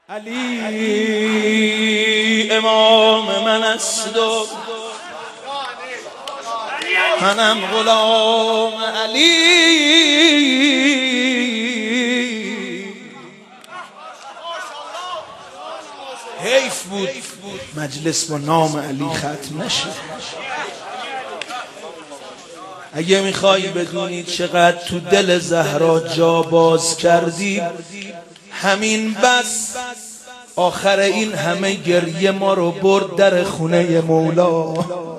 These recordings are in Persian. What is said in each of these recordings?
علی امام من است و منم غلام علی. حیف بود مجلس با نام علی ختم نشه. اگه میخوایی بدونی چقدر تو دل زهرا جا باز کردی، همین بس آخر این همه گریه ما رو برد در خونه مولا.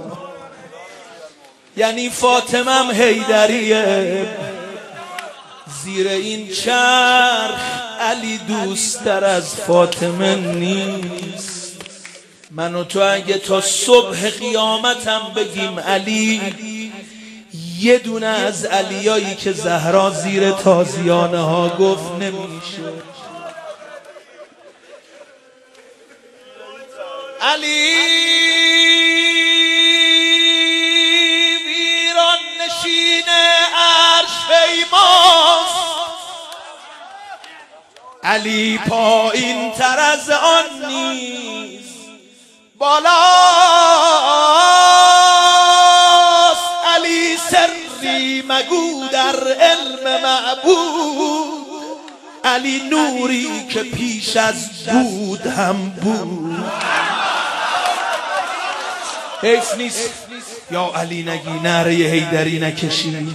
یعنی فاطمم حیدریه، زیر این چرخ علی دوست‌تر از فاطمه نیست. من و تو اگه تا صبح قیامتم بگیم علی، یه دونه از علیایی که زهرا زیر تازیانه ها گفت نمیشه. علی ویران نشین عرش پیماست، علی پایین تر از آن نیست، بالاست. علی سری مگو در علم معبود، علی نوری که پیش از بود هم بود. حیف نیست یا علی نگی، نعره حیدری نکشی.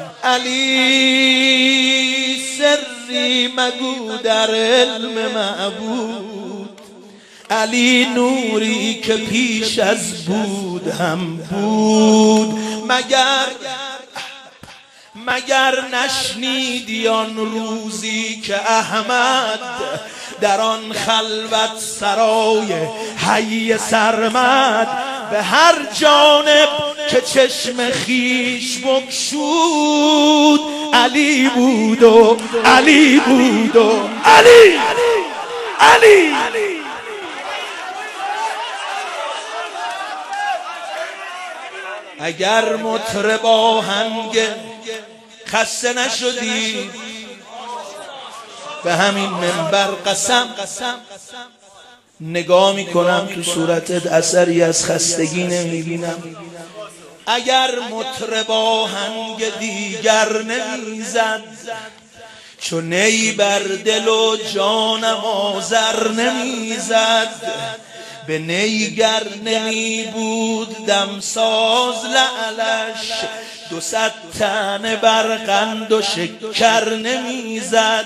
علی سری مگو در علم معبود، علی نوری که پیش از بود هم بود. مگر نشنیدی آن روزی که احمد در آن خلوت سرای حی سرمد، به هر جانب که چشم خیش بگشود علی بود و علی بود و علی علی. اگر مطرب آهنگ خسته نشدی به همین منبر قسم نگاه میکنم تو صورتت اثری از خستگی نمیبینم. اگر مطرب آهنگ دیگر نمیزد، چون نی بر دل و جانم آذر نمیزد، به نیگر نمی بود دمساز لعلش، 200 تن بر قند و شکر نمیزد.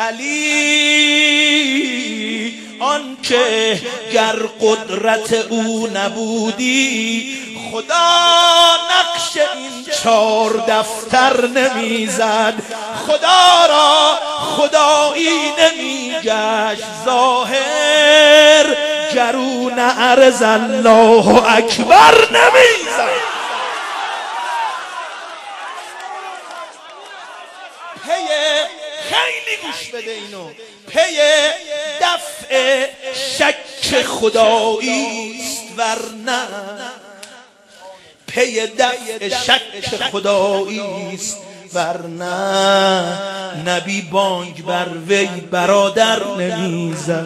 علی آن که گر قدرت او نبودی، خدا نقش این 4 دفتر نمیزد. خدا را خدایی نمیگشت ظاهر، گرون عرض الله اکبر نمیزد. خیلی گوش بده اینو، پی دفع شک خداییست ورنه، پی دفع شک خداییست ورنه، نبی بانگ بر وی برادر نمیزد.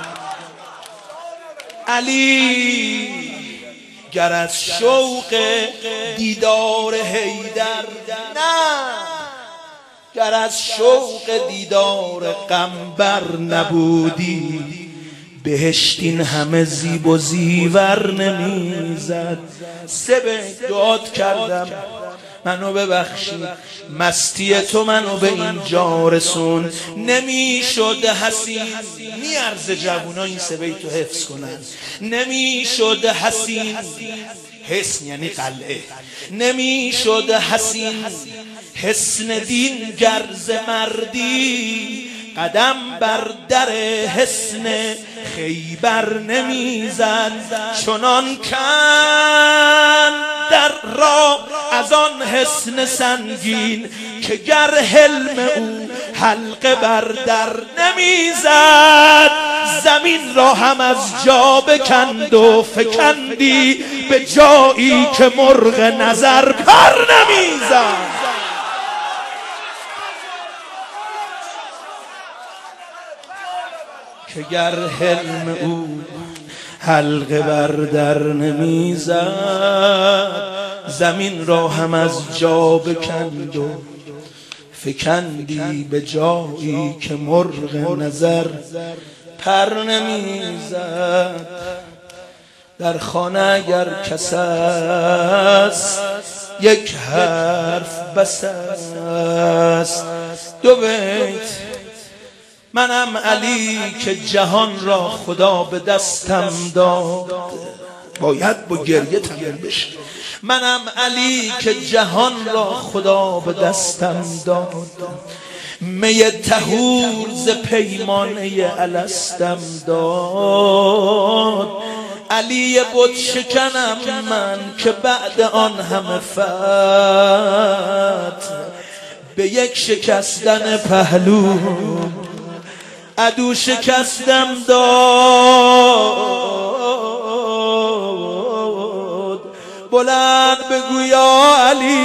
علی گر از شوق دیدار حیدر، نه گر از شوق دیدار قنبر نبودی، بهشت این همه زیب و زیور نمیزد. 3 بیت دعات کردم منو ببخشی، مستی تو منو به اینجا رسون. نمیشد حسین، میارزه جوونا این 3 بیتو حفظ کنن. نمیشد حسین، حسن یعنی قلعه، نمیشد حسین حسن دین گرز مردی، قدم بر در حسن خیبر نمیزد. چنان کن در را از آن حسن سنگین، که گر حلم او حلقه بر در نمیزد. زمین را هم از جا بکند و فکندی، به جایی که مرغ نظر پر نمیزد. که گر حلم او حلقه بر در نمیزد زمین را هم از جا بکند و فکندی به جایی که مرغ نظر پر نمیزد. در خانه اگر کس است یک حرف بس است. دو بیت. منم علی که جهان را خدا به دستم داد، باید با گریه تمام بشه. منم علی که جهان را خدا به دستم داد، می طهور ز پیمانه الستم داد. علی بت شکنم من که بعد آن همه فتح به یک شکستن پهلو عدو شکستم داد. بلند بگو یا علی